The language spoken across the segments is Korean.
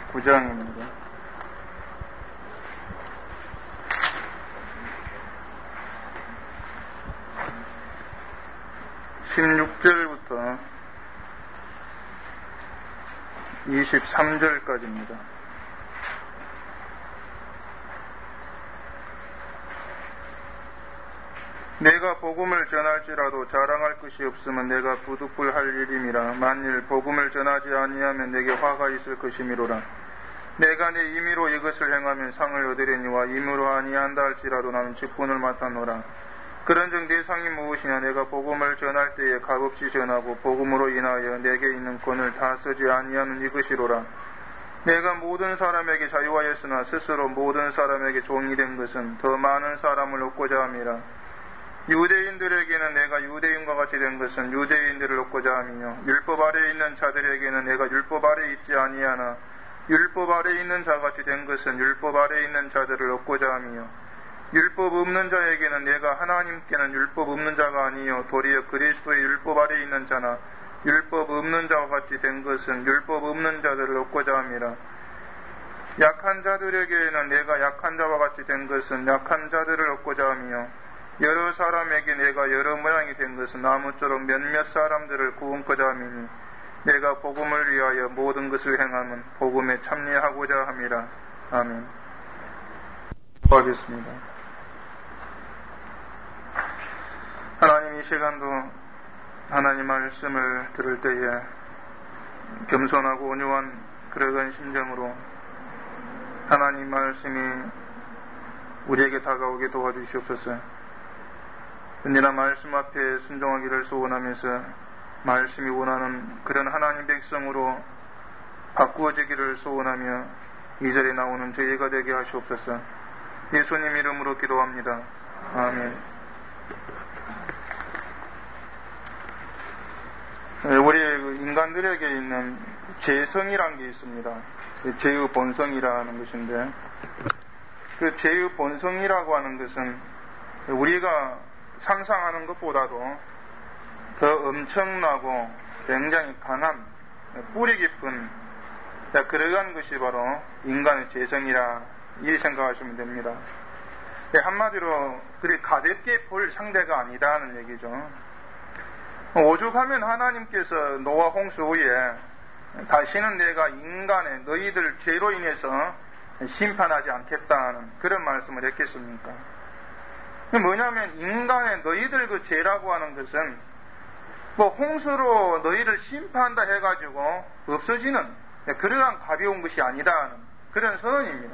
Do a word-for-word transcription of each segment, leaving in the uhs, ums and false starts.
구 장입니다. 십육 절부터 이십삼 절까지입니다. 내가 복음을 전할지라도 자랑할 것이 없으면 내가 부득불할 일임이라. 만일 복음을 전하지 아니하면 내게 화가 있을 것이미로라. 내가 내 임의로 이것을 행하면 상을 얻으려니와 임의로 아니한다 할지라도 나는 직분을 맡았노라. 그런즉 내 상이 무엇이냐. 내가 복음을 전할 때에 값없이 전하고 복음으로 인하여 내게 있는 권을 다 쓰지 아니하는 이것이로라. 내가 모든 사람에게 자유하였으나 스스로 모든 사람에게 종이 된 것은 더 많은 사람을 얻고자 함이라. 유대인들에게는 내가 유대인과 같이 된 것은 유대인들을 얻고자 함이며 율법 아래에 있는 자들에게는 내가 율법 아래에 있지 아니하나 율법 아래에 있는 자같이 된 것은 율법 아래에 있는 자들을 얻고자 함이요 율법 없는 자에게는 내가 하나님께는 율법 없는 자가 아니요 도리어 그리스도의 율법 아래에 있는 자나 율법 없는 자와 같이 된 것은 율법 없는 자들을 얻고자 함이라. 약한 자들에게는 내가 약한 자와 같이 된 것은 약한 자들을 얻고자 하며 여러 사람에게 내가 여러 모양이 된 것은 나무처럼 몇몇 사람들을 구원코자 함이니 내가 복음을 위하여 모든 것을 행함은 복음에 참여하고자 함이라. 아멘. 기도하겠습니다. 하나님, 이 시간도 하나님 말씀을 들을 때에 겸손하고 온유한 그러한 심정으로 하나님 말씀이 우리에게 다가오게 도와주시옵소서. 언제나 말씀 앞에 순종하기를 소원하면서 말씀이 원하는 그런 하나님 백성으로 바꾸어지기를 소원하며 이 절에 나오는 저희가 되게 하시옵소서. 예수님 이름으로 기도합니다. 아멘. 우리 인간들에게 있는 죄성이라는 게 있습니다. 죄의 본성이라는 것인데, 그 죄의 본성이라고 하는 것은 우리가 상상하는 것보다도 더 엄청나고 굉장히 강한 뿌리 깊은 그러한 것이 바로 인간의 죄성이라 이 생각하시면 됩니다. 한마디로 그리 가볍게 볼 상대가 아니다는 얘기죠. 오죽하면 하나님께서 노아 홍수 후에 다시는 내가 인간의 너희들 죄로 인해서 심판하지 않겠다는 그런 말씀을 했겠습니까? 뭐냐면 인간의 너희들 그 죄라고 하는 것은 뭐 홍수로 너희를 심판한다 해가지고 없어지는 그러한 가벼운 것이 아니다는 그런 선언입니다.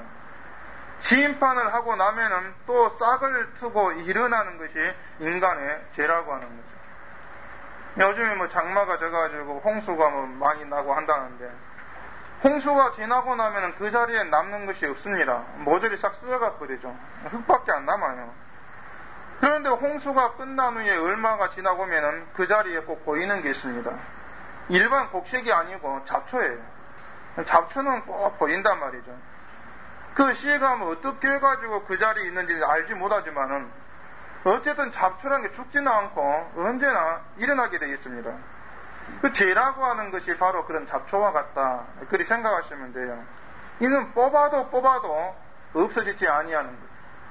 심판을 하고 나면은 또 싹을 트고 일어나는 것이 인간의 죄라고 하는 거죠. 요즘에 뭐 장마가 져가지고 홍수가 뭐 많이 나고 한다는데, 홍수가 지나고 나면은 그 자리에 남는 것이 없습니다. 모조리 싹 쓸어가 버리죠. 흙밖에 안 남아요. 그런데 홍수가 끝난 후에 얼마가 지나고면은 그 자리에 꼭 보이는 게 있습니다. 일반 곡식이 아니고 잡초예요. 잡초는 꼭 보인단 말이죠. 그 씨가 뭐 어떻게 해가지고 그 자리에 있는지 알지 못하지만은 어쨌든 잡초라는 게 죽지는 않고 언제나 일어나게 되어 있습니다. 그 죄라고 하는 것이 바로 그런 잡초와 같다. 그리 생각하시면 돼요. 이는 뽑아도 뽑아도 없어지지 아니하는 것.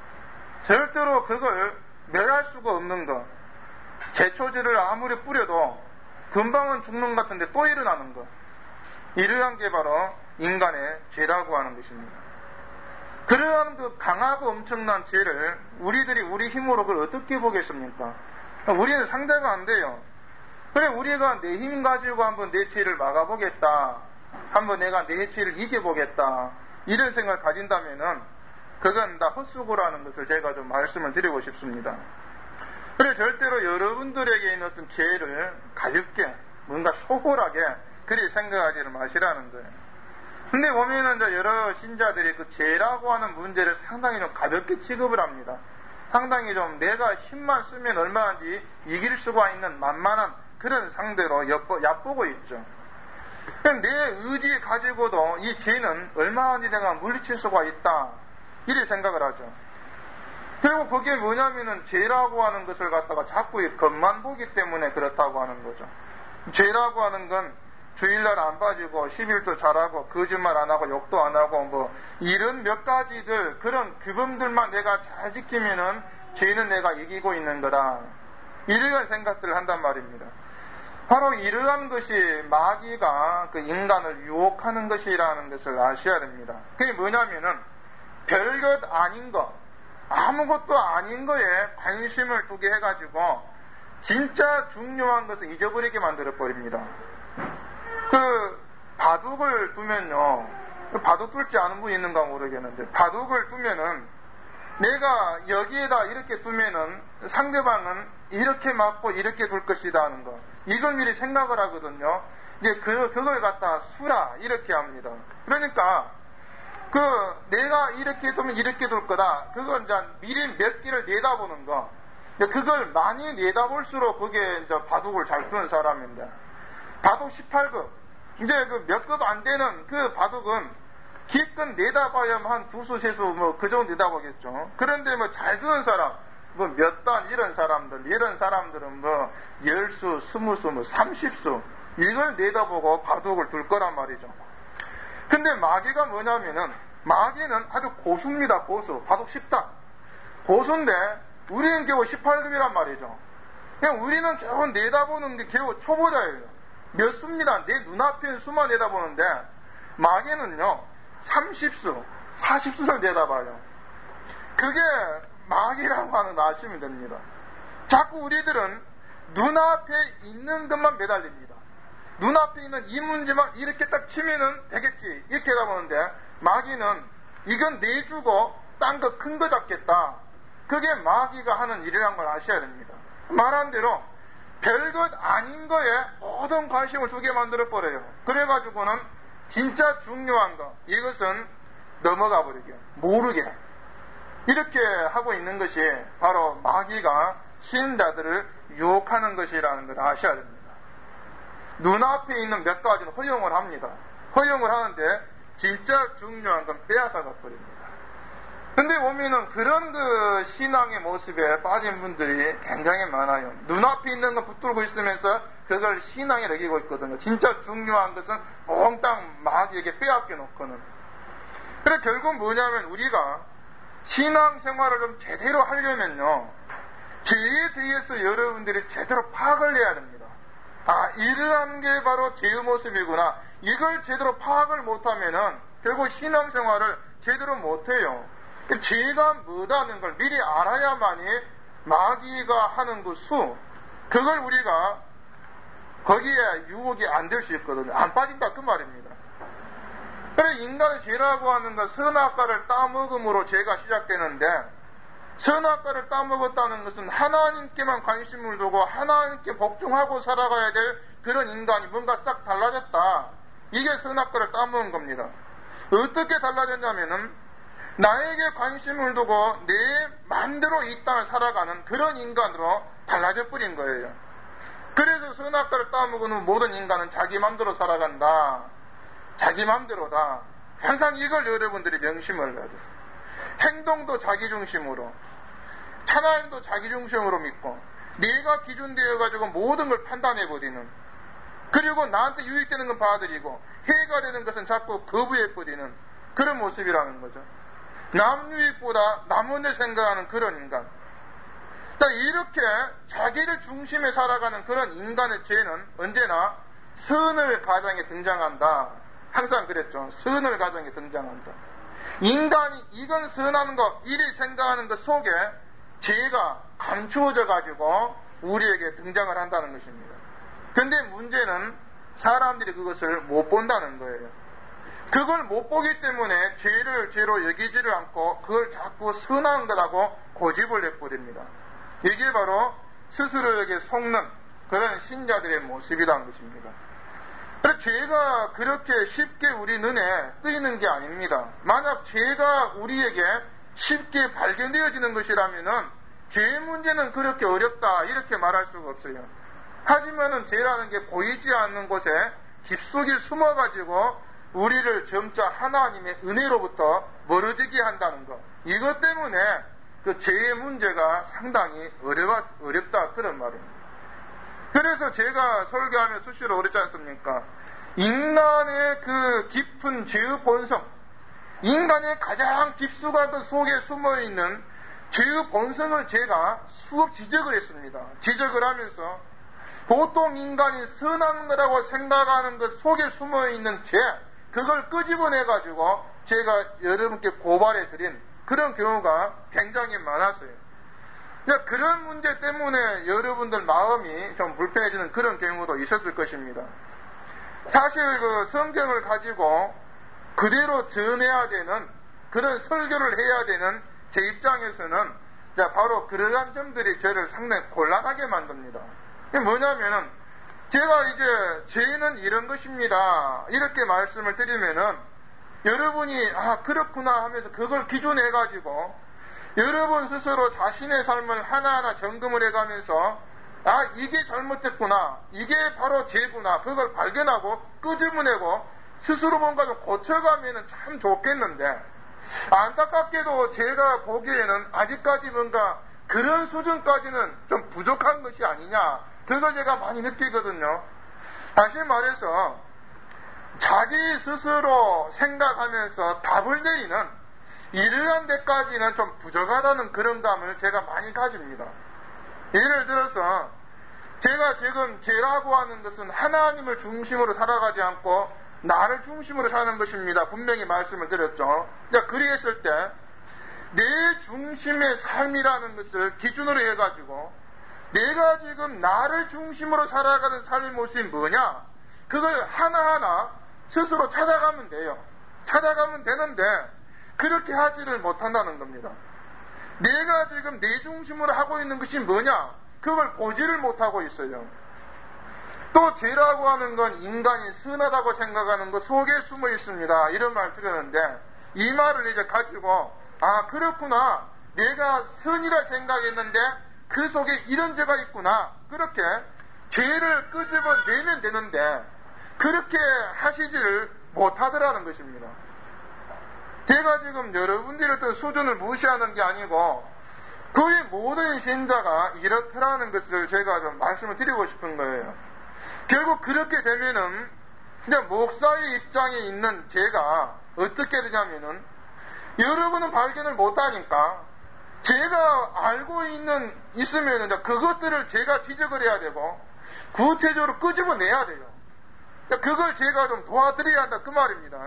절대로 그걸 멸할 수가 없는 것. 제초제를 아무리 뿌려도 금방은 죽는 것 같은데 또 일어나는 것. 이러한 게 바로 인간의 죄라고 하는 것입니다. 그러한 그 강하고 엄청난 죄를 우리들이 우리 힘으로 그걸 어떻게 보겠습니까? 우리는 상대가 안 돼요. 그래, 우리가 내 힘 가지고 한번 내 죄를 막아보겠다. 한번 내가 내 죄를 이겨보겠다. 이런 생각을 가진다면은 그건 다 헛수고라는 것을 제가 좀 말씀을 드리고 싶습니다. 그래, 절대로 여러분들에게 있는 어떤 죄를 가볍게, 뭔가 소홀하게 그리 생각하지를 마시라는 거예요. 근데 보면은 이제 여러 신자들이 그 죄라고 하는 문제를 상당히 좀 가볍게 취급을 합니다. 상당히 좀 내가 힘만 쓰면 얼마든지 이길 수가 있는 만만한 그런 상대로 엿보, 얕보고 있죠. 내 의지 가지고도 이 죄는 얼마든지 내가 물리칠 수가 있다. 이렇게 생각을 하죠. 그리고 그게 뭐냐면은 죄라고 하는 것을 갖다가 자꾸 겉만 보기 때문에 그렇다고 하는 거죠. 죄라고 하는 건 주일날 안 빠지고 십일도 잘하고 거짓말 안 하고 욕도 안 하고 뭐 이런 몇 가지들 그런 규범들만 내가 잘 지키면은 죄는 내가 이기고 있는 거다. 이러한 생각들을 한단 말입니다. 바로 이러한 것이 마귀가 그 인간을 유혹하는 것이라는 것을 아셔야 됩니다. 그게 뭐냐면은 별것 아닌 것, 아무것도 아닌 거에 관심을 두게 해가지고 진짜 중요한 것을 잊어버리게 만들어버립니다. 그 바둑을 두면요, 그 바둑 둘지 아는 분이 있는가 모르겠는데 바둑을 두면은 내가 여기에다 이렇게 두면은 상대방은 이렇게 맞고 이렇게 둘 것이다 하는 거, 이걸 미리 생각을 하거든요. 이제 그, 그걸 갖다 수라 이렇게 합니다. 그러니까 그 내가 이렇게 두면 이렇게 둘 거다, 그건 이제 미리 몇 개를 내다보는 거, 그걸 많이 내다볼수록 그게 이제 바둑을 잘 두는 사람인데, 바둑 십팔 급, 이제 그 몇 급 안 되는 그 바둑은 기껏 내다봐야 한 두 수, 세 수, 뭐 그 정도 내다보겠죠. 그런데 뭐 잘 두는 사람, 뭐 몇 단 이런 사람들, 이런 사람들은 뭐 열 수, 스무 수, 뭐 삼십 수, 이걸 내다보고 바둑을 둘 거란 말이죠. 근데 마귀가 뭐냐면은, 마귀는 아주 고수입니다, 고수. 바둑 십 단. 고수인데, 우리는 겨우 십팔 급이란 말이죠. 그냥 우리는 겨우 내다보는 게 겨우 초보자예요. 몇 수입니다. 내 눈앞에 있는 수만 내다보는데, 마귀는요, 삼십 수, 사십 수를 내다봐요. 그게 마귀라고 하는 거 아시면 됩니다. 자꾸 우리들은 눈앞에 있는 것만 매달립니다. 눈앞에 있는 이 문제만 이렇게 딱 치면은 되겠지, 이렇게 해다보는데, 마귀는 이건 내주고 딴 거 큰 거 잡겠다. 그게 마귀가 하는 일이라는 걸 아셔야 됩니다. 말한 대로 별것 아닌 거에 모든 관심을 두게 만들어버려요. 그래가지고는 진짜 중요한 거, 이것은 넘어가 버리게, 모르게, 이렇게 하고 있는 것이 바로 마귀가 신자들을 유혹하는 것이라는 걸 아셔야 됩니다. 눈앞에 있는 몇 가지는 허용을 합니다. 허용을 하는데 진짜 중요한 건 빼앗아가 버립니다. 근데 보면은 그런 그 신앙의 모습에 빠진 분들이 굉장히 많아요. 눈앞에 있는 거 붙들고 있으면서 그걸 신앙에 여기고 있거든요. 진짜 중요한 것은 몽땅 마귀에게 빼앗겨 놓고는. 그래 결국 뭐냐면 우리가 신앙생활을 좀 제대로 하려면요, 죄에 대해서 여러분들이 제대로 파악을 해야 됩니다. 아, 이러한 게 바로 죄의 모습이구나. 이걸 제대로 파악을 못하면은 결국 신앙생활을 제대로 못해요. 죄가 뭐다는 걸 미리 알아야만이 마귀가 하는 그 수, 그걸 우리가 거기에 유혹이 안 될 수 있거든요. 안 빠진다 그 말입니다. 그래 인간의 죄라고 하는 건 선악과를 따먹음으로 죄가 시작되는데, 선악과를 따먹었다는 것은 하나님께만 관심을 두고 하나님께 복종하고 살아가야 될 그런 인간이 뭔가 싹 달라졌다. 이게 선악과를 따먹은 겁니다. 어떻게 달라졌냐면은 나에게 관심을 두고 내 마음대로 이 땅을 살아가는 그런 인간으로 달라져 버린 거예요. 그래서 선악과를 따먹은 후 모든 인간은 자기 마음대로 살아간다. 자기 마음대로다. 항상 이걸 여러분들이 명심을 해야 돼요. 행동도 자기 중심으로, 하나님도 자기 중심으로 믿고, 내가 기준되어가지고 모든 걸 판단해버리는, 그리고 나한테 유익되는 건 받아들이고 해가 되는 것은 자꾸 거부해버리는 그런 모습이라는 거죠. 남 유익보다 남 먼저 생각하는 그런 인간. 이렇게 자기를 중심에 살아가는 그런 인간의 죄는 언제나 선을 가장에 등장한다. 항상 그랬죠. 선을 가장에 등장한다. 인간이 이건 선한 것, 이리 생각하는 것 속에 죄가 감추어져 가지고 우리에게 등장을 한다는 것입니다. 근데 문제는 사람들이 그것을 못 본다는 거예요. 그걸 못 보기 때문에 죄를 죄로 여기지를 않고 그걸 자꾸 선한 거라고 고집을 내버립니다. 이게 바로 스스로에게 속는 그런 신자들의 모습이라는 것입니다. 그래서 죄가 그렇게 쉽게 우리 눈에 뜨이는 게 아닙니다. 만약 죄가 우리에게 쉽게 발견되어지는 것이라면은 죄의 문제는 그렇게 어렵다 이렇게 말할 수가 없어요. 하지만은 죄라는 게 보이지 않는 곳에 깊숙이 숨어가지고 우리를 점차 하나님의 은혜로부터 멀어지게 한다는 것, 이것 때문에 그 죄의 문제가 상당히 어려워, 어렵다 그런 말입니다. 그래서 제가 설교하며 수시로 그랬지 않습니까? 인간의 그 깊은 죄의 본성, 인간의 가장 깊숙한 그 속에 숨어있는 죄의 본성을 제가 수업 지적을 했습니다. 지적을 하면서 보통 인간이 선한 거라고 생각하는 그 속에 숨어있는 죄, 그걸 끄집어내가지고 제가 여러분께 고발해 드린 그런 경우가 굉장히 많았어요. 그런 문제 때문에 여러분들 마음이 좀 불편해지는 그런 경우도 있었을 것입니다. 사실 그 성경을 가지고 그대로 전해야 되는 그런 설교를 해야 되는 제 입장에서는 바로 그러한 점들이 저를 상당히 곤란하게 만듭니다. 이게 뭐냐면은 제가 이제 죄는 이런 것입니다. 이렇게 말씀을 드리면은 여러분이 아 그렇구나 하면서 그걸 기준해 가지고 여러분 스스로 자신의 삶을 하나하나 점검을 해가면서 아 이게 잘못됐구나, 이게 바로 죄구나, 그걸 발견하고 끄집어내고 스스로 뭔가 좀 고쳐가면 참 좋겠는데, 안타깝게도 제가 보기에는 아직까지 뭔가 그런 수준까지는 좀 부족한 것이 아니냐, 그걸 제가 많이 느끼거든요. 다시 말해서 자기 스스로 생각하면서 답을 내리는 이러한 데까지는 좀 부족하다는 그런 감을 제가 많이 가집니다. 예를 들어서 제가 지금 죄라고 하는 것은 하나님을 중심으로 살아가지 않고 나를 중심으로 사는 것입니다. 분명히 말씀을 드렸죠. 자, 그리했을 때 내 중심의 삶이라는 것을 기준으로 해가지고 내가 지금 나를 중심으로 살아가는 삶의 모습이 뭐냐, 그걸 하나하나 스스로 찾아가면 돼요. 찾아가면 되는데 그렇게 하지를 못한다는 겁니다. 내가 지금 내 중심으로 하고 있는 것이 뭐냐, 그걸 보지를 못하고 있어요. 또 죄라고 하는 건 인간이 선하다고 생각하는 것 속에 숨어 있습니다. 이런 말 드렸는데 이 말을 이제 가지고 아 그렇구나, 내가 선이라 생각했는데 그 속에 이런 죄가 있구나, 그렇게 죄를 끄집어내면 되는데 그렇게 하시지를 못하더라는 것입니다. 제가 지금 여러분들의 어떤 수준을 무시하는 게 아니고 거의 모든 신자가 이렇더라는 것을 제가 좀 말씀을 드리고 싶은 거예요. 결국 그렇게 되면은 그냥 목사의 입장에 있는 제가 어떻게 되냐면은 여러분은 발견을 못하니까 제가 알고 있는 있으면은 그것들을 제가 지적을 해야 되고 구체적으로 끄집어내야 돼요. 그걸 제가 좀 도와드려야 한다, 그 말입니다.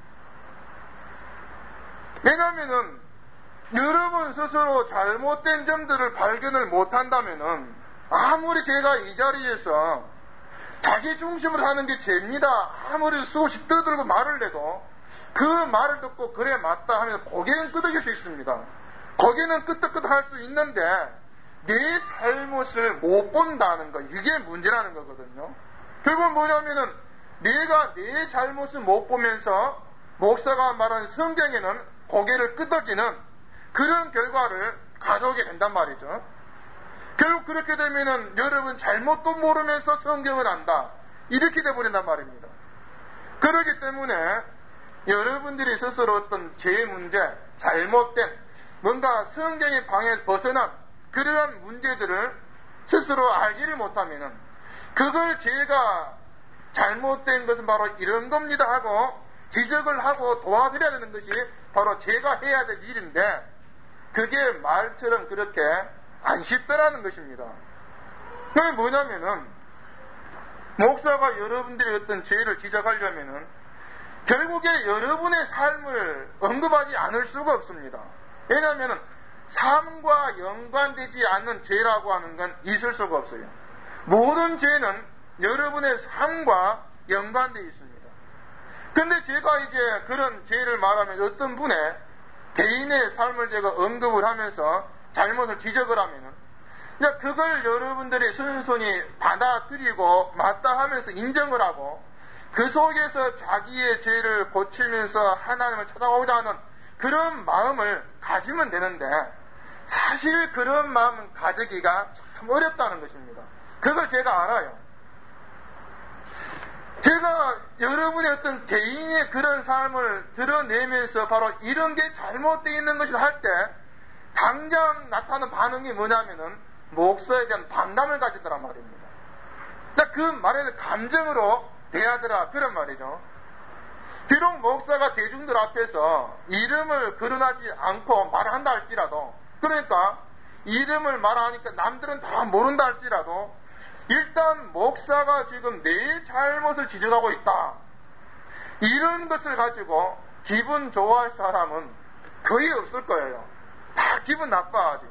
왜냐면은 여러분 스스로 잘못된 점들을 발견을 못한다면은 아무리 제가 이 자리에서 자기 중심으로 하는 게 죄입니다, 아무리 수없이 떠들고 말을 해도 그 말을 듣고 그래 맞다 하면 고개는 끄덕일 수 있습니다. 고개는 끄덕끄덕 할 수 있는데 내 잘못을 못 본다는 거, 이게 문제라는 거거든요. 결국은 뭐냐면은 내가 내 잘못을 못 보면서 목사가 말하는 성경에는 고개를 끄덕이는 그런 결과를 가져오게 된단 말이죠. 결국 그렇게 되면은 여러분 잘못도 모르면서 성경을 안다, 이렇게 돼버린단 말입니다. 그렇기 때문에 여러분들이 스스로 어떤 죄 문제, 잘못된 뭔가 성경의 방에 벗어난 그러한 문제들을 스스로 알지를 못하면은 그걸 제가 잘못된 것은 바로 이런 겁니다 하고 지적을 하고 도와드려야 되는 것이 바로 제가 해야 될 일인데 그게 말처럼 그렇게 안 쉽더라는 것입니다. 그게 뭐냐면은 목사가 여러분들의 어떤 죄를 지적하려면은 결국에 여러분의 삶을 언급하지 않을 수가 없습니다. 왜냐하면은 삶과 연관되지 않는 죄라고 하는 건 있을 수가 없어요. 모든 죄는 여러분의 삶과 연관되어 있습니다. 근데 제가 이제 그런 죄를 말하면 어떤 분의 개인의 삶을 제가 언급을 하면서 잘못을 지적을 하면은 그걸 여러분들이 순순히 받아들이고 맞다 하면서 인정을 하고 그 속에서 자기의 죄를 고치면서 하나님을 찾아오자 하는 그런 마음을 가지면 되는데 사실 그런 마음은 가지기가 참 어렵다는 것입니다. 그걸 제가 알아요. 제가 여러분의 어떤 개인의 그런 삶을 드러내면서 바로 이런 게 잘못되어 있는 것이다 할 때 당장 나타나는 반응이 뭐냐면은 목사에 대한 반감을 가지더란 말입니다. 그 말에 대한 감정으로 대하더라. 그런 말이죠. 비록 목사가 대중들 앞에서 이름을 거론하지 않고 말한다 할지라도, 그러니까 이름을 말하니까 남들은 다 모른다 할지라도 일단 목사가 지금 내 잘못을 지적하고 있다, 이런 것을 가지고 기분 좋아할 사람은 거의 없을 거예요. 다 기분 나빠하지.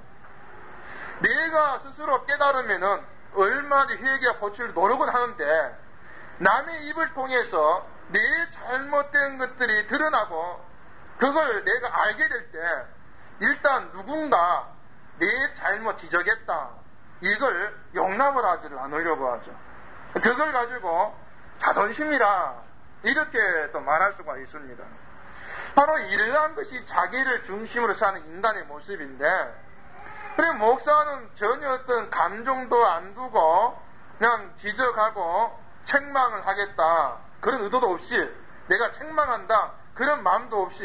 내가 스스로 깨달으면은 얼마나 회개와 고치를 노력은 하는데, 남의 입을 통해서 내 잘못된 것들이 드러나고 그걸 내가 알게 될 때 일단 누군가 내 잘못 지적했다, 이걸 용납을 하지를 않으려고 하죠. 그걸 가지고 자존심이라 이렇게 또 말할 수가 있습니다. 바로 이러한 것이 자기를 중심으로 사는 인간의 모습인데, 그래 목사는 전혀 어떤 감정도 안 두고 그냥 지적하고 책망을 하겠다, 그런 의도도 없이, 내가 책망한다 그런 마음도 없이,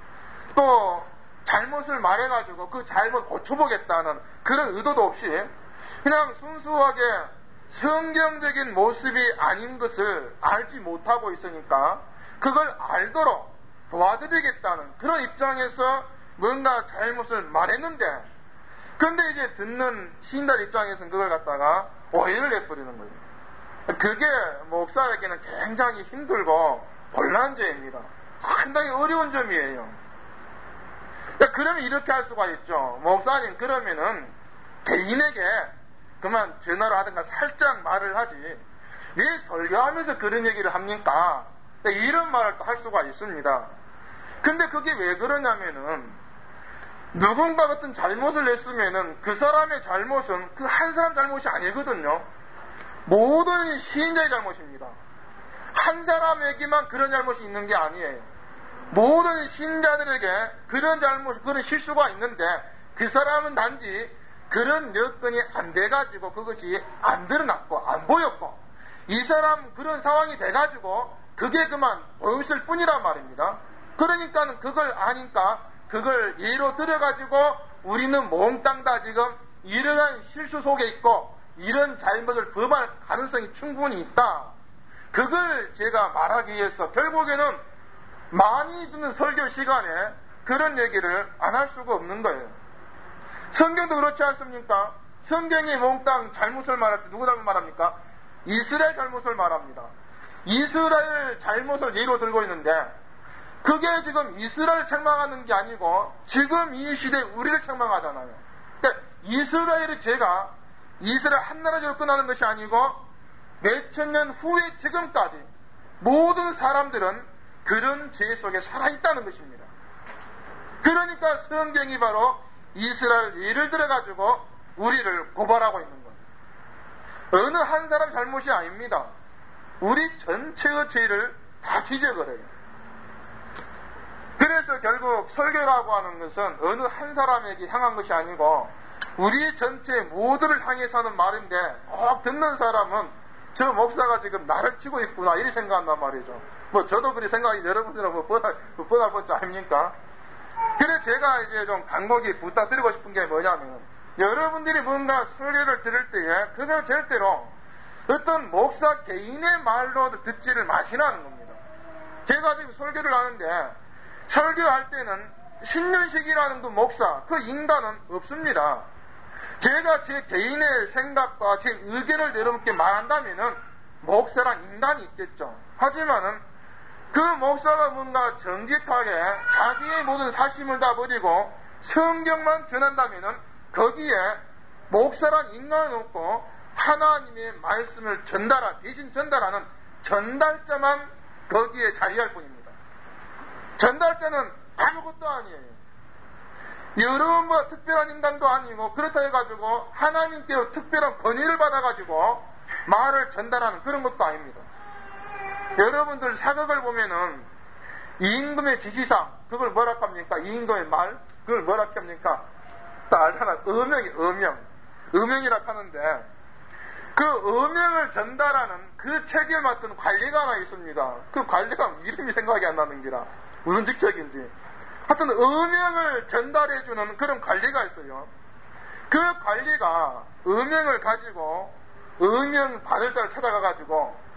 또 잘못을 말해가지고 그 잘못 고쳐보겠다는 그런 의도도 없이 그냥 순수하게 성경적인 모습이 아닌 것을 알지 못하고 있으니까 그걸 알도록 도와드리겠다는 그런 입장에서 뭔가 잘못을 말했는데, 근데 이제 듣는 신달 입장에서는 그걸 갖다가 오해를 내버리는 거예요. 그게 목사에게는 굉장히 힘들고 곤란죄입니다. 상당히 어려운 점이에요. 그러면 이렇게 할 수가 있죠. 목사님, 그러면은 개인에게 그만 전화를 하든가 살짝 말을 하지, 왜 설교하면서 그런 얘기를 합니까? 이런 말을 또 할 수가 있습니다. 근데 그게 왜 그러냐면은, 누군가 어떤 잘못을 했으면은 그 사람의 잘못은 그 한 사람 잘못이 아니거든요. 모든 시인자의 잘못입니다. 한 사람에게만 그런 잘못이 있는 게 아니에요. 모든 신자들에게 그런 잘못, 그런 실수가 있는데 그 사람은 단지 그런 여건이 안 돼가지고 그것이 안 드러났고 안 보였고, 이 사람 그런 상황이 돼가지고 그게 그만 보였을 뿐이란 말입니다. 그러니까 그걸 아니까 그걸 예로 들어가지고 우리는 몽땅 다 지금 이러한 실수 속에 있고 이런 잘못을 범할 가능성이 충분히 있다, 그걸 제가 말하기 위해서 결국에는 많이 듣는 설교 시간에 그런 얘기를 안 할 수가 없는 거예요. 성경도 그렇지 않습니까? 성경이 몽땅 잘못을 말할 때 누구 잘못 말합니까? 이스라엘 잘못을 말합니다. 이스라엘 잘못을 예로 들고 있는데, 그게 지금 이스라엘을 책망하는 게 아니고 지금 이 시대에 우리를 책망하잖아요. 그러니까 이스라엘의 죄가 이스라엘 한 나라로 끝나는 것이 아니고 몇천 년 후에 지금까지 모든 사람들은 그런 죄 속에 살아있다는 것입니다. 그러니까 성경이 바로 이스라엘 예를 들어가지고 우리를 고발하고 있는 거예요. 어느 한 사람 잘못이 아닙니다. 우리 전체의 죄를 다 지적을 해요. 그래서 결국 설교라고 하는 것은 어느 한 사람에게 향한 것이 아니고 우리 전체 모두를 향해서 하는 말인데, 꼭 듣는 사람은 저 목사가 지금 나를 치고 있구나 이렇게 생각한단 말이죠. 뭐 저도 그렇게 생각이, 여러분들은 뭐 뻔할, 뭐 뻔할 뻔치 아닙니까? 그래서 제가 이제 좀 간곡히 부탁드리고 싶은 게 뭐냐면, 여러분들이 뭔가 설교를 들을 때에 그걸 절대로 어떤 목사 개인의 말로 듣지를 마시라는 겁니다. 제가 지금 설교를 하는데 설교할 때는 신년식이라는 그 목사, 그 인간은 없습니다. 제가 제 개인의 생각과 제 의견을 여러분께 말한다면은 목사란 인간이 있겠죠. 하지만은 그 목사가 뭔가 정직하게 자기의 모든 사심을 다 버리고 성경만 전한다면은 거기에 목사란 인간은 없고 하나님의 말씀을 전달한, 대신 전달하는 전달자만 거기에 자리할 뿐입니다. 전달자는 아무것도 아니에요. 여러분보다 특별한 인간도 아니고, 그렇다 해가지고 하나님께로 특별한 권위를 받아가지고 말을 전달하는 그런 것도 아닙니다. 여러분들 사극을 보면은 이임금의 지시상, 그걸 뭐라 합니까? 이임금의 말, 그걸 뭐라 합니까? 딱 알잖아. 어명이, 어명. 어명이라 하는데, 그 어명을 전달하는 그 책임을 맡은 관리가 하나 있습니다. 그 관리가 이름이 생각이 안 나는 기라. 무슨 직책인지. 하여튼 어명을 전달해주는 그런 관리가 있어요. 그 관리가 어명을 가지고 어명 받을 자를 찾아가가지고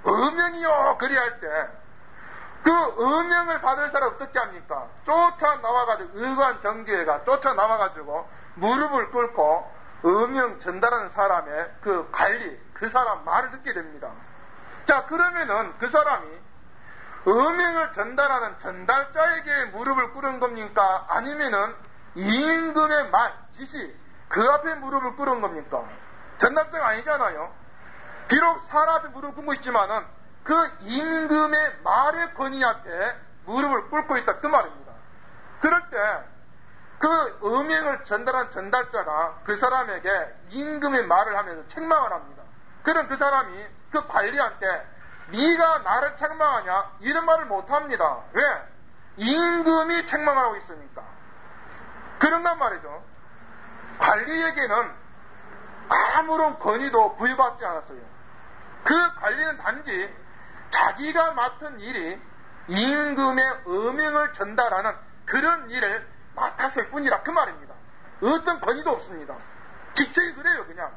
어명이요 그리할 때 그 어명을 받을 사람 어떻게 합니까? 쫓아 나와가지고 의관 정지회가 쫓아 나와가지고 무릎을 꿇고 어명 전달하는 사람의 그 관리, 그 사람 말을 듣게 됩니다. 자, 그러면은 그 사람이 어명을 전달하는 전달자에게 무릎을 꿇은 겁니까? 아니면은 임금의 말, 지시, 그 앞에 무릎을 꿇은 겁니까? 전달자가 아니잖아요. 비록 사람 앞에 무릎을 꿇고 있지만은 그 임금의 말의 권위 앞에 무릎을 꿇고 있다 그 말입니다. 그럴 때 그 어명을 전달한 전달자가 그 사람에게 임금의 말을 하면서 책망을 합니다. 그럼 그 사람이 그 관리한테 네가 나를 책망하냐? 이런 말을 못합니다. 왜? 임금이 책망을 하고 있으니까. 그런단 말이죠. 관리에게는 아무런 권위도 부여받지 않았어요. 그 관리는 단지 자기가 맡은 일이 임금의 어명을 전달하는 그런 일을 맡았을 뿐이라 그 말입니다. 어떤 권위도 없습니다. 직책이 그래요, 그냥.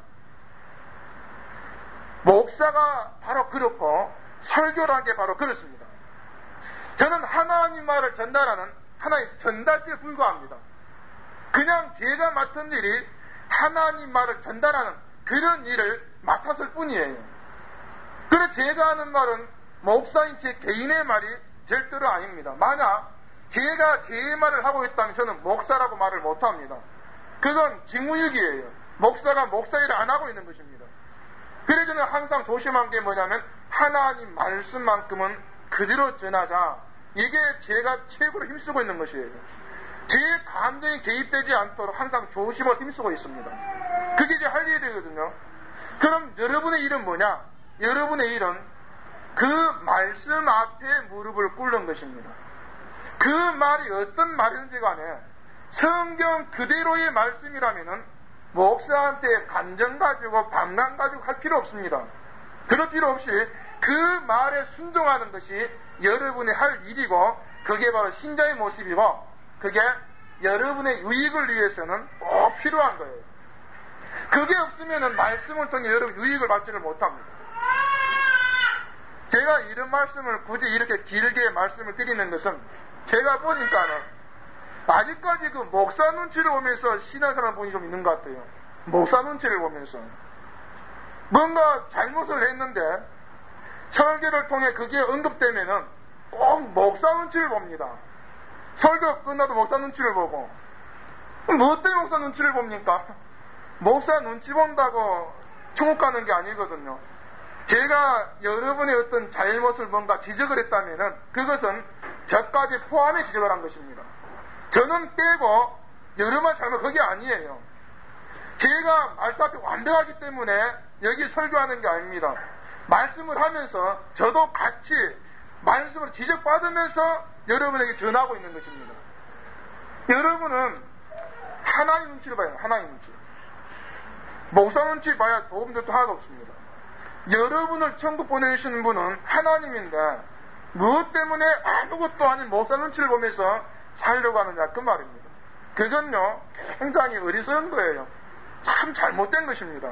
목사가 바로 그렇고 설교라는 게 바로 그렇습니다. 저는 하나님 말을 전달하는 하나의 전달자에 불과합니다. 그냥 제가 맡은 일이 하나님 말을 전달하는 그런 일을 맡았을 뿐이에요. 그래서 제가 하는 말은 목사인 제 개인의 말이 절대로 아닙니다. 만약 제가 제 말을 하고 있다면 저는 목사라고 말을 못합니다. 그건 직무유기예요. 목사가 목사 일을 안 하고 있는 것입니다. 그래서 저는 항상 조심한 게 뭐냐면 하나님 말씀만큼은 그대로 전하자. 이게 제가 최고로 힘쓰고 있는 것이에요. 제 감정이 개입되지 않도록 항상 조심을 힘쓰고 있습니다. 그게 이제 할 일이거든요. 그럼 여러분의 일은 뭐냐? 여러분의 일은 그 말씀 앞에 무릎을 꿇는 것입니다. 그 말이 어떤 말이든지 간에 성경 그대로의 말씀이라면은 목사한테 감정 가지고 반감 가지고 할 필요 없습니다. 그럴 필요 없이 그 말에 순종하는 것이 여러분이 할 일이고 그게 바로 신자의 모습이고 그게 여러분의 유익을 위해서는 꼭 필요한 거예요. 그게 없으면은 말씀을 통해 여러분 유익을 받지를 못합니다. 제가 이런 말씀을 굳이 이렇게 길게 말씀을 드리는 것은 제가 보니까는 아직까지 그 목사 눈치를 보면서 신앙생활 분이 좀 있는 것 같아요. 목사 눈치를 보면서 뭔가 잘못을 했는데 설교를 통해 그게 언급되면은 꼭 목사 눈치를 봅니다. 설교 끝나도 목사 눈치를 보고 뭐 때문에 목사 눈치를 봅니까? 목사 눈치 본다고 천국 가는 게 아니거든요. 제가 여러분의 어떤 잘못을 뭔가 지적을 했다면은 그것은 저까지 포함해 지적을 한 것입니다. 저는 빼고 여러분 잘못 그게 아니에요. 제가 말씀 앞에 완벽하기 때문에 여기 설교하는 게 아닙니다. 말씀을 하면서 저도 같이 말씀을 지적받으면서 여러분에게 전하고 있는 것입니다. 여러분은 하나님 눈치를 봐요. 하나님 눈치. 목사 눈치 봐야 도움될도 하나도 없습니다. 여러분을 천국 보내주시는 분은 하나님인데 무엇 때문에 아무것도 아닌 목사 눈치를 보면서 살려고 하느냐 그 말입니다. 그건요 굉장히 어리석은 거예요. 참 잘못된 것입니다.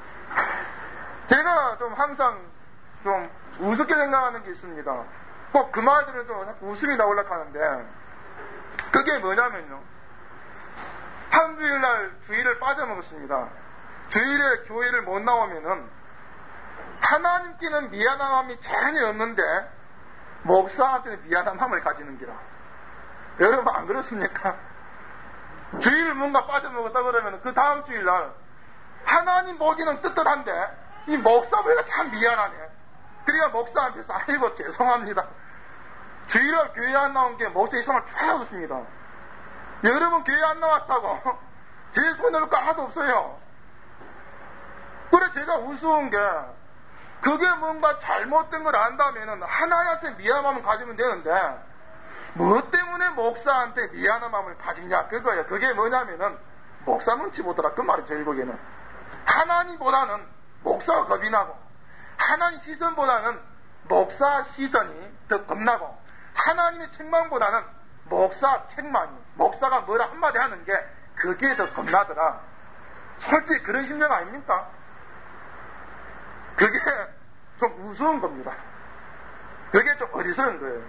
제가 좀 항상 좀 우습게 생각하는 게 있습니다. 꼭 그 말들은 좀 웃음이 나오려고 하는데 그게 뭐냐면요. 한 주일날 주일을 빠져먹었습니다. 주일에 교회를 못 나오면은 하나님께는 미안한 마음이 전혀 없는데 목사한테는 미안한 마음을 가지는 기라. 여러분 안 그렇습니까? 주일 뭔가 빠져먹었다 그러면 그 다음 주일날 하나님 보기는 떳떳한데 이 목사 보기가 참 미안하네. 그러니까 목사 앞에서 아이고 죄송합니다. 주일날 교회 안 나온 게 목사 이상을 찾아줬습니다. 여러분 교회 안 나왔다고 제 손을 놓고 하나도 없어요. 그래 제가 우스운 게 그게 뭔가 잘못된 걸 안다면은 하나님한테 미안한 마음을 가지면 되는데 뭐 때문에 목사한테 미안한 마음을 가지냐 그거예요. 그게 뭐냐면은 목사 눈치 보더라 그 말이 결국에는 하나님보다는 목사가 겁이 나고 하나님 시선보다는 목사 시선이 더 겁나고 하나님의 책망보다는 목사 책망이 목사가 뭐라 한마디 하는 게 그게 더 겁나더라. 솔직히 그런 심정 아닙니까? 그게 좀 우스운 겁니다. 그게 좀 어리석은 거예요.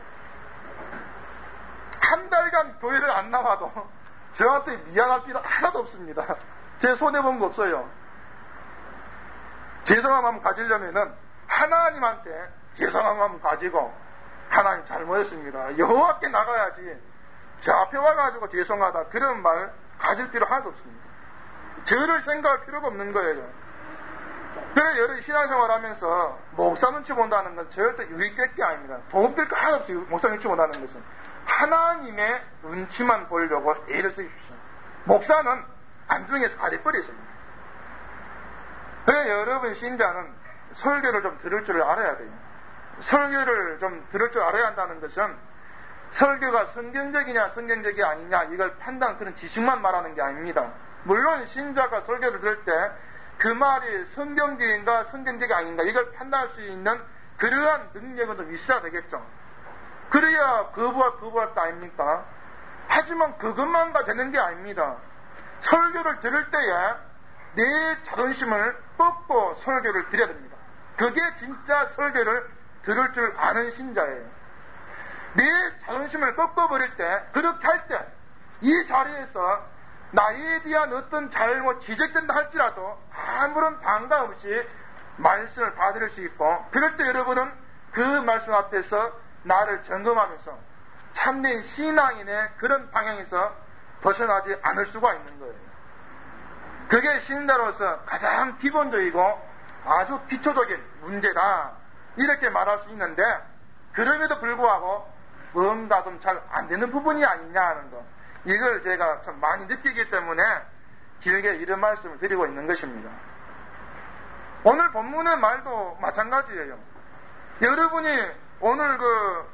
한 달간 교회를 안 나와도 저한테 미안할 필요 하나도 없습니다. 제 손해본 거 없어요. 죄송한 마음 가지려면은 하나님한테 죄송한 마음 가지고 하나님 잘못했습니다. 여호와께 나가야지 저 앞에 와가지고 죄송하다 그런 말 가질 필요 하나도 없습니다. 저를 생각할 필요가 없는 거예요. 그래 여러 신앙생활 하면서 목사 눈치 본다는 건 절대 유익될 게 아닙니다. 도움될 거 하나도 없어요. 목사 눈치 본다는 것은 하나님의 눈치만 보려고 애를 쓰십시오. 목사는 안중에서 가려버리십니다. 그래 여러분 신자는 설교를 좀 들을 줄 알아야 돼요. 설교를 좀 들을 줄 알아야 한다는 것은 설교가 성경적이냐 성경적이 아니냐 이걸 판단 그런 지식만 말하는 게 아닙니다. 물론 신자가 설교를 들을 때 그 말이 성경적인가 성경적이 아닌가 이걸 판단할 수 있는 그러한 능력은 좀 있어야 되겠죠. 그래야 거부할 거부할 때 아닙니까? 하지만 그것만가 되는 게 아닙니다. 설교를 들을 때에 내 자존심을 꺾고 설교를 드려야 됩니다. 그게 진짜 설교를 들을 줄 아는 신자예요. 내 자존심을 꺾어버릴 때, 그렇게 할 때, 이 자리에서 나에 대한 어떤 잘못 지적된다 할지라도 아무런 반감 없이 말씀을 받을 수 있고, 그럴 때 여러분은 그 말씀 앞에서 나를 점검하면서 참된 신앙인의 그런 방향에서 벗어나지 않을 수가 있는 거예요. 그게 신자로서 가장 기본적이고 아주 기초적인 문제다. 이렇게 말할 수 있는데, 그럼에도 불구하고 뭔가 좀 잘 안 되는 부분이 아니냐 하는 거. 이걸 제가 참 많이 느끼기 때문에 길게 이런 말씀을 드리고 있는 것입니다. 오늘 본문의 말도 마찬가지예요. 여러분이 오늘 그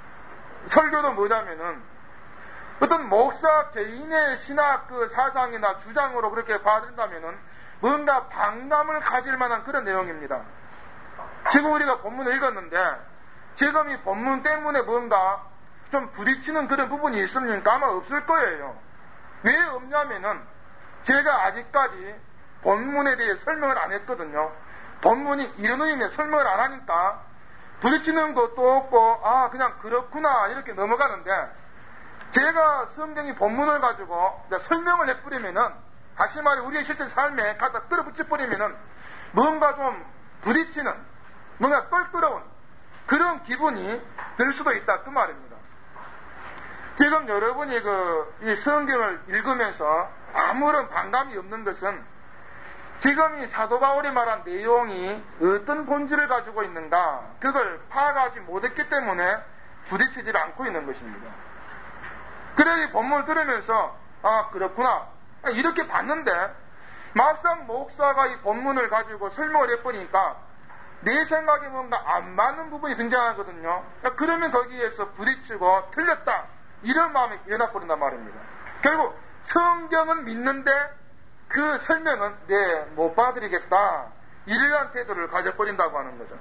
설교도 뭐냐면은 어떤 목사 개인의 신학 그 사상이나 주장으로 그렇게 봐준다면은 뭔가 반감을 가질 만한 그런 내용입니다. 지금 우리가 본문을 읽었는데 지금 이 본문 때문에 뭔가 좀 부딪히는 그런 부분이 있습니까? 아마 없을 거예요. 왜 없냐면은 제가 아직까지 본문에 대해 설명을 안 했거든요. 본문이 이런 의미에 설명을 안 하니까 부딪히는 것도 없고 아 그냥 그렇구나 이렇게 넘어가는데, 제가 성경이 본문을 가지고 설명을 해버리면은 다시 말해 우리의 실제 삶에 갖다 끌어붙여버리면은 뭔가 좀 부딪히는 뭔가 껄끄러운 그런 기분이 들 수도 있다 그 말입니다. 지금 여러분이 그 이 성경을 읽으면서 아무런 반감이 없는 것은 지금 이 사도 바울이 말한 내용이 어떤 본질을 가지고 있는가 그걸 파악하지 못했기 때문에 부딪히지 않고 있는 것입니다. 그래 이 본문을 들으면서 아 그렇구나 이렇게 봤는데 막상 목사가 이 본문을 가지고 설명을 해보니까 내 생각에 뭔가 안 맞는 부분이 등장하거든요. 그러면 거기에서 부딪히고 틀렸다 이런 마음이 일어나 버린단 말입니다. 결국 성경은 믿는데 그 설명은 네, 못 받아들이겠다 이러한 태도를 가져버린다고 하는 거죠.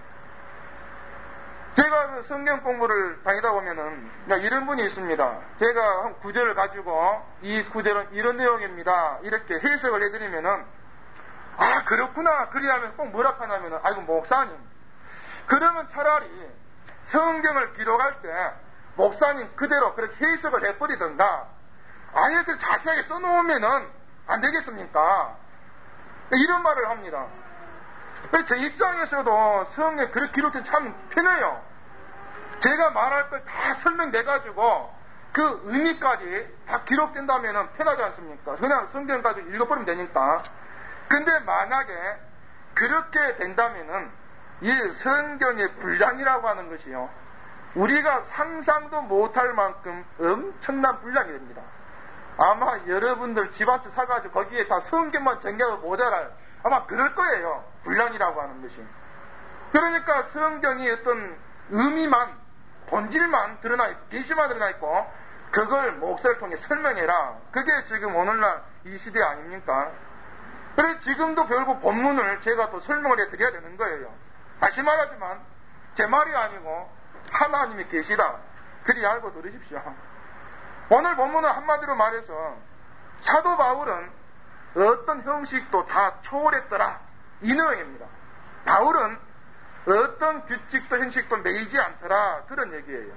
제가 그 성경 공부를 다니다 보면은 이런 분이 있습니다. 제가 한 구절을 가지고 이 구절은 이런 내용입니다 이렇게 해석을 해드리면은 아 그렇구나 그리 하면 꼭 뭐라 하냐면은 아이고 목사님 그러면 차라리 성경을 기록할 때 목사님 그대로 그렇게 해석을 해버리던가 아예 그 자세하게 써놓으면은 안 되겠습니까? 이런 말을 합니다. 제 입장에서도 성경에 그렇게 기록된 참 편해요. 제가 말할 걸 다 설명돼가지고 그 의미까지 다 기록된다면 편하지 않습니까? 그냥 성경 가지고 읽어버리면 되니까. 근데 만약에 그렇게 된다면은 이 성경의 분량이라고 하는 것이요. 우리가 상상도 못할 만큼 엄청난 분량이 됩니다. 아마 여러분들 집 앞에 사가지고 거기에 다 성경만 정리하고 모자랄 아마 그럴 거예요. 분량이라고 하는 것이. 그러니까 성경이 어떤 의미만 본질만 드러나 있고 계시만 드러나 있고 그걸 목사를 통해 설명해라. 그게 지금 오늘날 이 시대 아닙니까? 그래서 지금도 결국 본문을 제가 또 설명을 해드려야 되는 거예요. 다시 말하지만 제 말이 아니고 하나님이 계시다. 그리 알고 들으십시오. 오늘 본문은 한마디로 말해서 사도 바울은 어떤 형식도 다 초월했더라 이 내용입니다. 바울은 어떤 규칙도 형식도 매이지 않더라. 그런 얘기예요.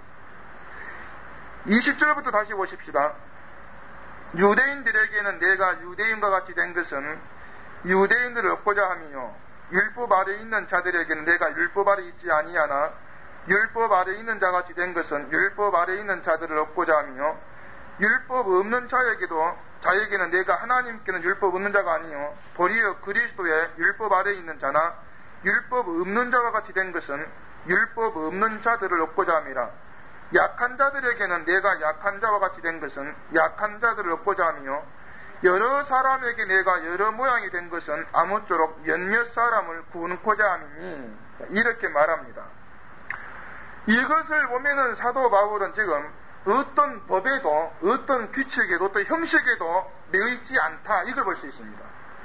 이십 절부터 다시 보십시다. 유대인들에게는 내가 유대인과 같이 된 것은 유대인들을 얻고자 함이요 율법 아래 있는 자들에게는 내가 율법 아래 있지 아니하나 율법 아래 있는 자같이 된 것은 율법 아래 있는 자들을 얻고자 함이요 율법 없는 자에게도 자에게는 내가 하나님께는 율법 없는 자가 아니요 도리어 그리스도의 율법 아래 있는 자나 율법 없는 자와 같이 된 것은 율법 없는 자들을 얻고자 함이라. 약한 자들에게는 내가 약한 자와 같이 된 것은 약한 자들을 얻고자 함이요 여러 사람에게 내가 여러 모양이 된 것은 아무쪼록 몇몇 사람을 구원코자 함이니 이렇게 말합니다. 이것을 보면은 사도 바울은 지금 어떤 법에도 어떤 규칙에도 어떤 형식에도 매이지 않다 이걸 볼 수 있습니다.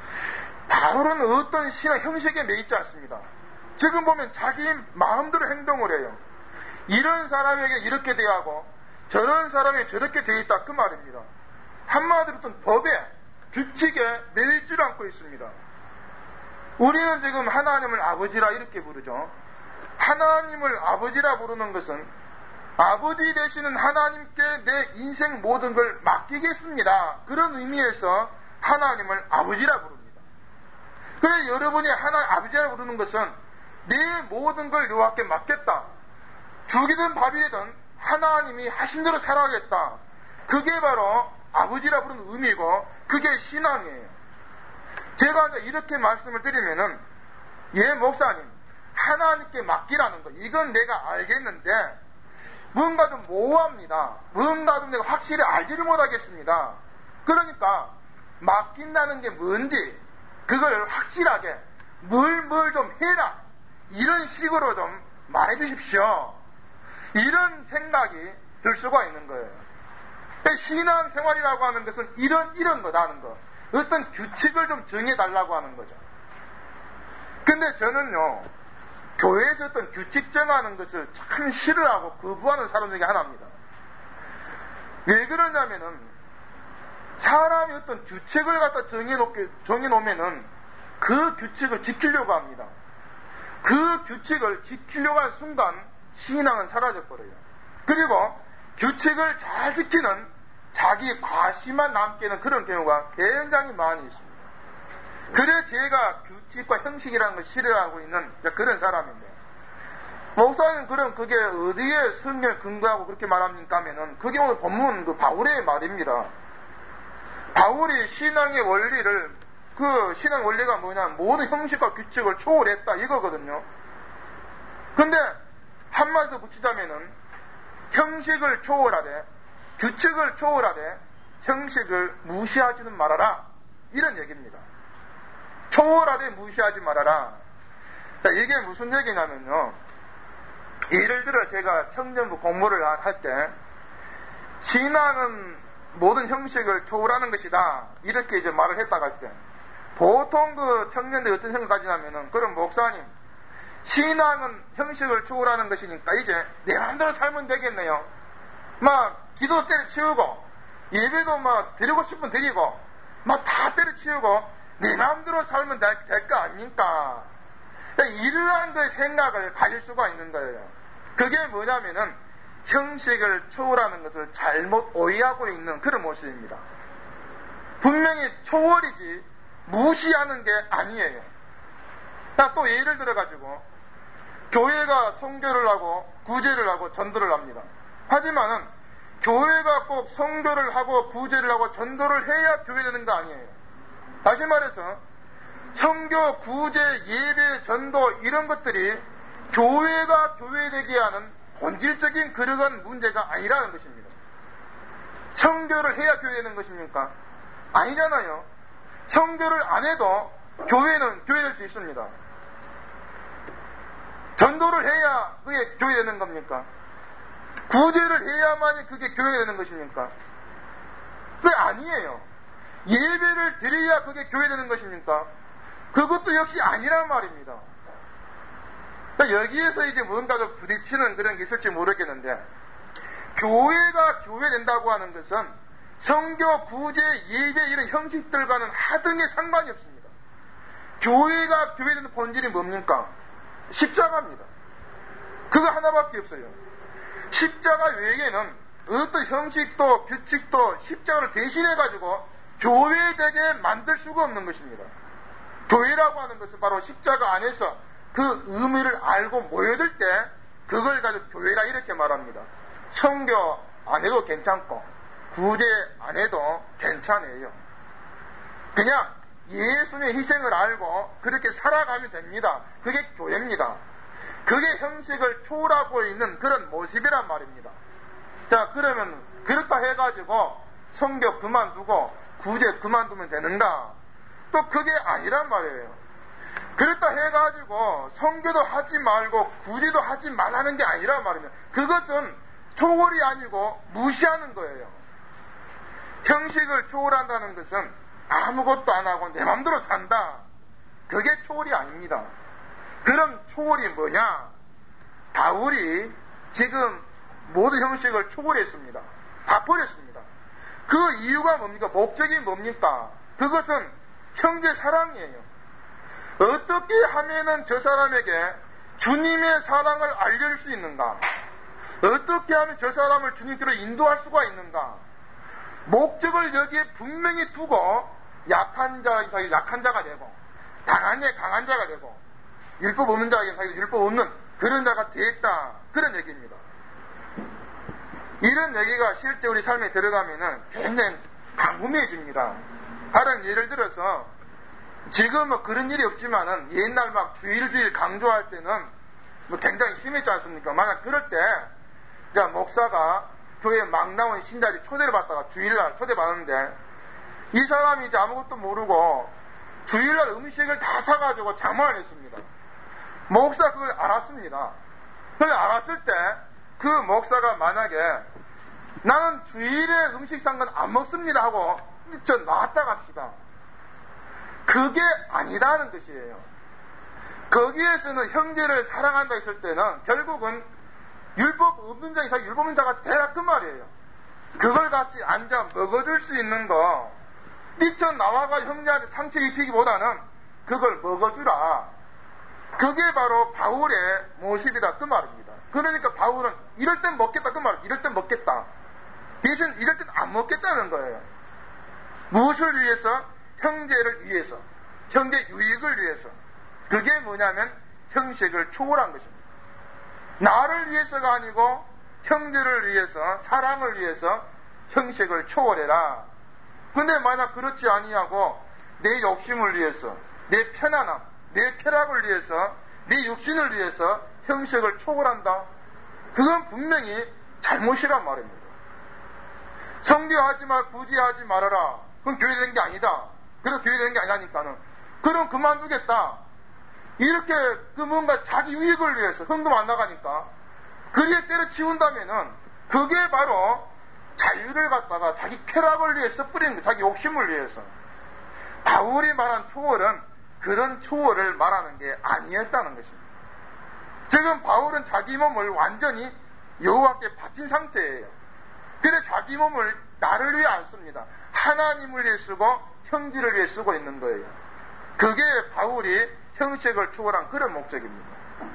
바울은 어떤 신앙 형식에 매이지 않습니다. 지금 보면 자기 마음대로 행동을 해요. 이런 사람에게 이렇게 대하고 저런 사람에게 저렇게 대해 있다 그 말입니다. 한마디로 어떤 법에 규칙에 매이지 않고 있습니다. 우리는 지금 하나님을 아버지라 이렇게 부르죠. 하나님을 아버지라 부르는 것은 아버지 되시는 하나님께 내 인생 모든 걸 맡기겠습니다. 그런 의미에서 하나님을 아버지라 부릅니다. 그래서 여러분이 하나님 아버지라 부르는 것은 내 모든 걸 여호와께 맡겼다. 죽이든 밥이든 하나님이 하신 대로 살아야겠다. 그게 바로 아버지라 부르는 의미고 그게 신앙이에요. 제가 이제 이렇게 말씀을 드리면은 예 목사님 하나님께 맡기라는 거 이건 내가 알겠는데 뭔가 좀 모호합니다. 뭔가 좀 내가 확실히 알지를 못하겠습니다. 그러니까 맡긴다는 게 뭔지 그걸 확실하게 뭘 뭘 좀 해라 이런 식으로 좀 말해 주십시오. 이런 생각이 들 수가 있는 거예요. 신앙생활이라고 하는 것은 이런 이런 거다는 거 어떤 규칙을 좀 정해달라고 하는 거죠. 근데 저는요 교회에서 어떤 규칙 정하는 것을 참 싫어하고 거부하는 사람 중에 하나입니다. 왜 그러냐면은 사람이 어떤 규칙을 갖다 정해놓게, 정해놓으면은 그 규칙을 지키려고 합니다. 그 규칙을 지키려고 하는 순간 신앙은 사라져버려요. 그리고 규칙을 잘 지키는 자기 과시만 남게 되는 그런 경우가 굉장히 많이 있습니다. 그래 제가 규칙과 형식이라는 걸 싫어하고 있는 그런 사람인데 목사님 그럼 그게 어디에 성경을 근거하고 그렇게 말합니까 하면은 그게 오늘 본문 그 바울의 말입니다. 바울이 신앙의 원리를 그 신앙 원리가 뭐냐 모든 형식과 규칙을 초월했다 이거거든요. 근데 한마디 더 붙이자면은 형식을 초월하되 규칙을 초월하되 형식을 무시하지는 말아라 이런 얘기입니다. 초월하되 무시하지 말아라. 자, 이게 무슨 얘기냐면요. 예를 들어 제가 청년부 공부를 할 때 신앙은 모든 형식을 초월하는 것이다. 이렇게 이제 말을 했다고 할 때 보통 그 청년들이 어떤 생각을 가지냐면은 그럼 목사님 신앙은 형식을 초월하는 것이니까 이제 내 마음대로 살면 되겠네요. 막 기도 때려치우고 예배도 막 드리고 싶으면 드리고 막 다 때려치우고 내 마음대로 살면 될, 될 거 아닙니까? 이러한 그 생각을 가질 수가 있는 거예요. 그게 뭐냐면은 형식을 초월하는 것을 잘못 오해하고 있는 그런 모습입니다. 분명히 초월이지 무시하는 게 아니에요. 또 예를 들어가지고 교회가 선교를 하고 구제를 하고 전도를 합니다. 하지만은 교회가 꼭 선교를 하고 구제를 하고 전도를 해야 교회되는 거 아니에요. 다시 말해서 선교, 구제, 예배, 전도 이런 것들이 교회가 교회되게 하는 본질적인 그러한 문제가 아니라는 것입니다. 선교를 해야 교회되는 것입니까? 아니잖아요. 선교를 안 해도 교회는 교회될 수 있습니다. 전도를 해야 그게 교회되는 겁니까? 구제를 해야만이 그게 교회되는 것입니까? 그게 아니에요. 예배를 드려야 그게 교회되는 것입니까? 그것도 역시 아니란 말입니다. 그러니까 여기에서 이제 뭔가 좀 부딪히는 그런 게 있을지 모르겠는데 교회가 교회된다고 하는 것은 선교, 구제, 예배 이런 형식들과는 하등의 상관이 없습니다. 교회가 교회되는 본질이 뭡니까? 십자가입니다. 그거 하나밖에 없어요. 십자가 외에는 어떤 형식도 규칙도 십자가를 대신해가지고 교회되게 만들 수가 없는 것입니다. 교회라고 하는 것은 바로 십자가 안에서 그 의미를 알고 모여들 때 그걸 가지고 교회라 이렇게 말합니다. 성교 안 해도 괜찮고 구제 안 해도 괜찮아요. 그냥 예수님의 희생을 알고 그렇게 살아가면 됩니다. 그게 교회입니다. 그게 형식을 초월하고 있는 그런 모습이란 말입니다. 자, 그러면 그렇다 해가지고 성교 그만두고 구제 그만두면 되는가? 또 그게 아니란 말이에요. 그렇다 해가지고 성교도 하지 말고 구제도 하지 말라는 게 아니란 말입니다. 그것은 초월이 아니고 무시하는 거예요. 형식을 초월한다는 것은 아무것도 안 하고 내 맘대로 산다. 그게 초월이 아닙니다. 그럼 초월이 뭐냐? 바울이 지금 모든 형식을 초월했습니다. 다 버렸습니다. 그 이유가 뭡니까? 목적이 뭡니까? 그것은 형제 사랑이에요. 어떻게 하면은 저 사람에게 주님의 사랑을 알려줄 수 있는가? 어떻게 하면 저 사람을 주님께로 인도할 수가 있는가? 목적을 여기에 분명히 두고 약한 자, 자기 약한 자가 되고 강한 자, 강한 자가 되고 율법 없는 자에게 자기 율법 없는 그런 자가 되었다. 그런 얘기입니다. 이런 얘기가 실제 우리 삶에 들어가면은 굉장히 궁금해집니다. 다른 예를 들어서 지금 뭐 그런 일이 없지만은 옛날 막 주일 주일 강조할 때는 뭐 굉장히 심했지 않습니까? 만약 그럴 때 자, 목사가 교회에 막 나온 신자들이 초대를 받다가 주일날 초대받았는데 이 사람이 이제 아무것도 모르고 주일날 음식을 다 사가지고 장만을 했습니다. 목사 그걸 알았습니다. 그걸 알았을 때 그 목사가 만약에 나는 주일에 음식 산 건 안 먹습니다 하고 저 나왔다 갑시다. 그게 아니라는 것이에요. 거기에서는 형제를 사랑한다 했을 때는 결국은 율법 없는 자이 자기 율법 없는 자가 되라 그 말이에요. 그걸 같이 앉아 먹어줄 수 있는 거 뛰쳐나와가 형제한테 상처 입히기보다는 그걸 먹어주라. 그게 바로 바울의 모습이다 그 말입니다. 그러니까 바울은 이럴 땐 먹겠다 그 말, 이럴 땐 먹겠다. 대신 이럴 땐 안 먹겠다는 거예요. 무엇을 위해서? 형제를 위해서, 형제 유익을 위해서. 그게 뭐냐면 형식을 초월한 것입니다. 나를 위해서가 아니고 형제를 위해서, 사랑을 위해서 형식을 초월해라. 근데 만약 그렇지 아니하고 내 욕심을 위해서, 내 편안함, 내 쾌락을 위해서, 내 육신을 위해서 형식을 초월한다. 그건 분명히 잘못이란 말입니다. 성교하지 말, 구제하지 말아라. 그건 교회된 게 아니다. 그래서 교회된 게 아니라니까는. 그럼 그만두겠다. 이렇게 그 뭔가 자기 유익을 위해서 흥금 안 나가니까 그리에 때려치운다면은 그게 바로 자유를 갖다가 자기 쾌락을 위해서 뿌리는 거예요. 자기 욕심을 위해서. 바울이 말한 초월은 그런 초월을 말하는 게 아니었다는 것입니다. 지금 바울은 자기 몸을 완전히 여호와께 바친 상태예요. 그래 자기 몸을 나를 위해 안 씁니다. 하나님을 위해 쓰고 형제를 위해 쓰고 있는 거예요. 그게 바울이 형식을 초월한 그런 목적입니다.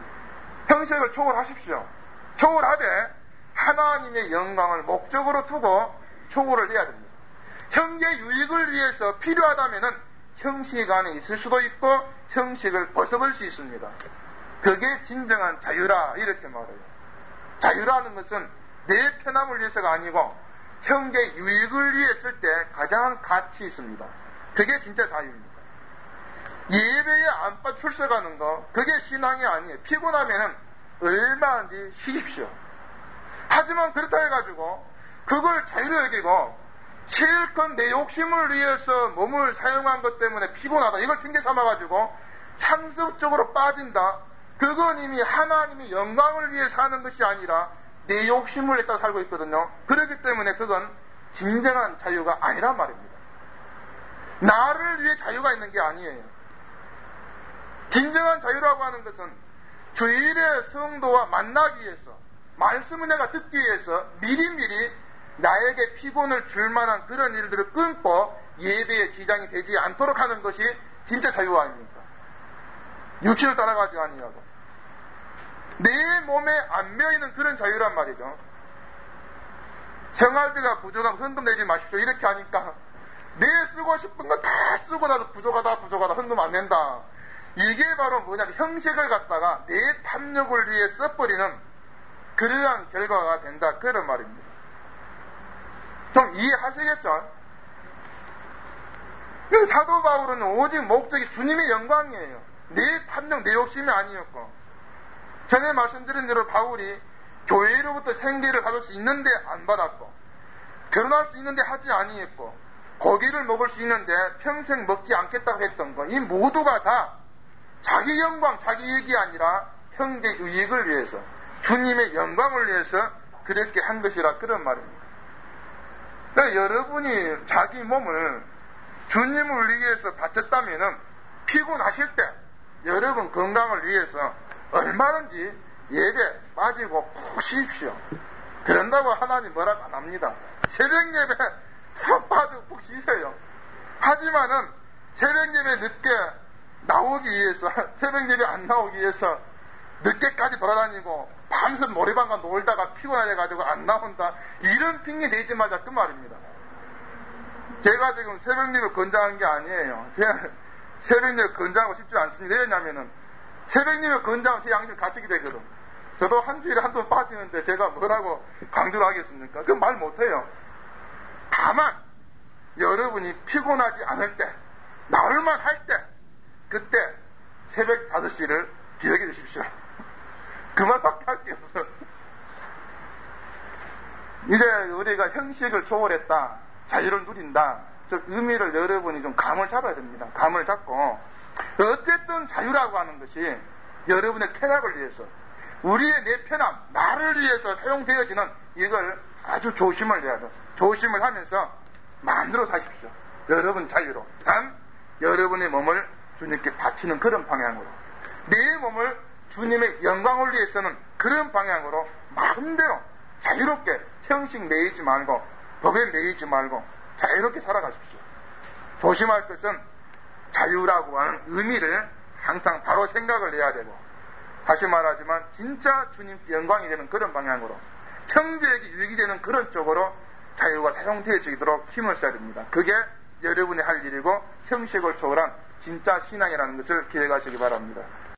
형식을 초월하십시오. 초월하되 하나님의 영광을 목적으로 두고 초월을 해야 됩니다. 형제 유익을 위해서 필요하다면은 형식 안에 있을 수도 있고 형식을 벗어버릴 수 있습니다. 그게 진정한 자유라 이렇게 말해요. 자유라는 것은 내 편함을 위해서가 아니고 형제 유익을 위해 쓸 때 가장 가치 있습니다. 그게 진짜 자유입니다. 예배에 안빠 출석하는 거 그게 신앙이 아니에요. 피곤하면은 얼마든지 쉬십시오. 하지만 그렇다 해가지고 그걸 자유로 여기고 실컷 내 욕심을 위해서 몸을 사용한 것 때문에 피곤하다 이걸 핑계 삼아가지고 상습적으로 빠진다. 그건 이미 하나님의 영광을 위해 사는 것이 아니라 내 욕심을 냈다 살고 있거든요. 그렇기 때문에 그건 진정한 자유가 아니란 말입니다. 나를 위해 자유가 있는 게 아니에요. 진정한 자유라고 하는 것은 주일의 성도와 만나기 위해서 말씀을 내가 듣기 위해서 미리미리 나에게 피곤을 줄 만한 그런 일들을 끊고 예배에 지장이 되지 않도록 하는 것이 진짜 자유 아닙니까? 육신을 따라가지 아니하고 내 몸에 안 매이는 그런 자유란 말이죠. 생활비가 부족하면 헌금 내지 마십시오. 이렇게 하니까 내 쓰고 싶은 거 다 쓰고 나도 부족하다 부족하다 헌금 안 낸다. 이게 바로 뭐냐면 형식을 갖다가 내 탐욕을 위해 써버리는 그러한 결과가 된다. 그런 말입니다. 좀 이해하시겠죠? 사도 바울은 오직 목적이 주님의 영광이에요. 내 탐욕, 내 욕심이 아니었고, 전에 말씀드린 대로 바울이 교회로부터 생계를 받을 수 있는데 안 받았고, 결혼할 수 있는데 하지 아니했고, 고기를 먹을 수 있는데 평생 먹지 않겠다고 했던 거, 이 모두가 다 자기 영광, 자기 이익이 아니라 형제 이익을 위해서, 주님의 영광을 위해서 그렇게 한 것이라 그런 말입니다. 그러니까 여러분이 자기 몸을 주님을 위해서 바쳤다면은 피곤하실 때 여러분 건강을 위해서 얼마든지 예배 빠지고 푹 쉬십시오. 그런다고 하나님 뭐라고 안 합니다. 새벽 예배 푹 빠지고 푹 쉬세요. 하지만은 새벽 예배 늦게 나오기 위해서, 새벽 예배 안 나오기 위해서 늦게까지 돌아다니고 밤새 노래방과 놀다가 피곤해가지고 안 나온다. 이런 핑계 내지 말자 그 말입니다. 제가 지금 새벽 예배 권장한 게 아니에요. 제가 새벽 예배 권장하고 싶지 않습니다. 왜냐면은 새벽 예배 권장은 제 양심 갇히게 되거든. 저도 한 주일에 한두 번 빠지는데 제가 뭐라고 강조를 하겠습니까? 그건 말 못해요. 다만 여러분이 피곤하지 않을 때, 나올만 할 때, 그때 새벽 다섯 시를 기억해 주십시오. 그 말밖에 할 게 없어. 이제 우리가 형식을 초월했다, 자유를 누린다, 저 의미를 여러분이 좀 감을 잡아야 됩니다. 감을 잡고, 어쨌든 자유라고 하는 것이 여러분의 쾌락을 위해서, 우리의 내 편함, 나를 위해서 사용되어지는 이걸 아주 조심을 해야 돼. 조심을 하면서 마음대로 사십시오. 여러분 자유로. 단 여러분의 몸을 주님께 바치는 그런 방향으로, 내 몸을 주님의 영광을 위해서는 그런 방향으로 마음대로 자유롭게 형식 매이지 말고 법에 매이지 말고 자유롭게 살아가십시오. 조심할 것은 자유라고 하는 의미를 항상 바로 생각을 해야 되고, 다시 말하지만 진짜 주님께 영광이 되는 그런 방향으로, 형제에게 유익이 되는 그런 쪽으로 자유가 사용되어지도록 힘을 써야 됩니다. 그게 여러분이 할 일이고 형식을 초월한 진짜 신앙이라는 것을 기억하시기 바랍니다.